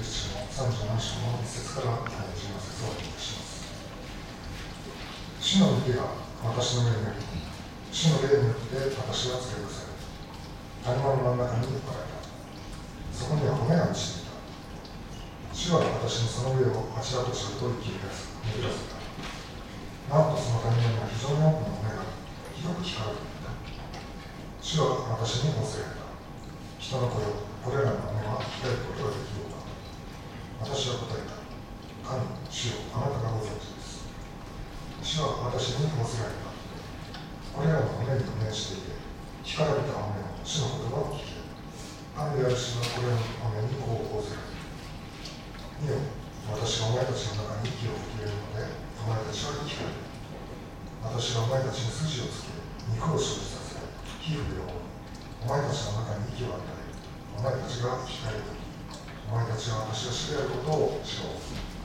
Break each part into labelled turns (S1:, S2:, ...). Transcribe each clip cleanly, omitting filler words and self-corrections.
S1: 中の37章の1節から14節をお読みいたします。主の御手が私の上にあり、主の霊によって私は連れ出され、谷間の真ん中に置かれた。そこには骨が落ちていた。主は私にその上を柱とすると切り出す、巡らせた。なんとその谷間には非常に多くの骨がひどく光る。主は私に仰せられた。人の子よ、これらの骨は鍛えることができようか。私は答えた。神、主よ、あなたがご存知です。主は私に仰せられた。これらの骨に関連していて、干からびた骨の主の言葉を聞け。神である主はこれらの骨にこう仰せられた。見よ、私がお前たちの中に息を吹き入れるので、お前たちは生き返る。私がお前たちに筋をつけ、肉を生じさせ、皮膚で覆う。お前たちの中に息を与え、お前たちが生き返るとき、お前たちは私が主であることを知ろう。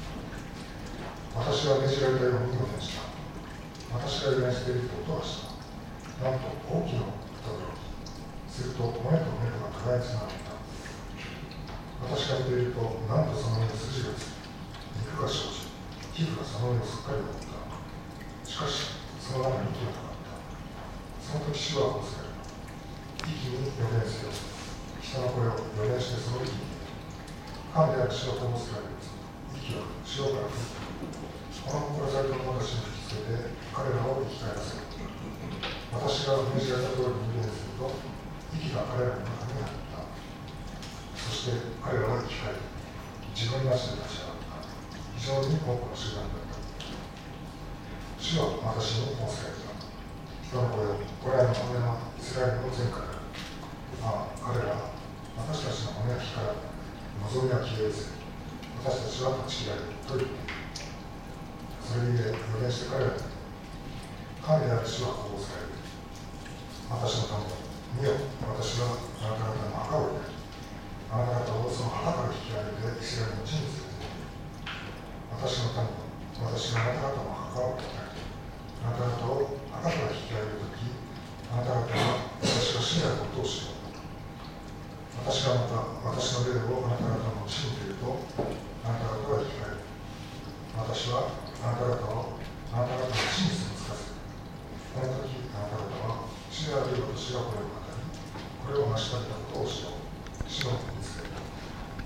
S1: 私が命じられたように予言した。私が予言していると音がした。なんと大きな音がすると骨と骨が互いにつながった。私が見ていると、なんとその上に筋がつき、肉が生じ、皮膚がその上をすっかり覆った。しかし、その中に息はなかった。その時主は仰せられた。息に予言せよ。人の声を予言してその息に入れ。神である主はこう仰せられる。息は潮から降った。この志の者たちに吹きつけて、彼らを生き返らせる。私が命じられた通りに予言すると、息が彼らの中に入った。そして彼らは生き返り、自分の足で立ち上がった。非常に多くの集団だった。主は私に仰せられた。人の子よ、これらの骨はイスラエルの前科である。ああ、彼らは私たちの骨は干からび、望みは消え失せ、私たちは断ち切られると言っている。それゆえ予言して彼らに、神である主はこう仰せられる。私のために、見よ、私はあなた方の墓を入れ、あなた方をその墓から引き上げてイスラエルの地に連れて行く。私のために、私があなた方の墓を叩き、あなた方を墓から引き上げるとき、あなた方は私が主であることを知ろう。私がまた私の霊をあなた方の地に入れると、あなた方は生き返る。私はあなた方を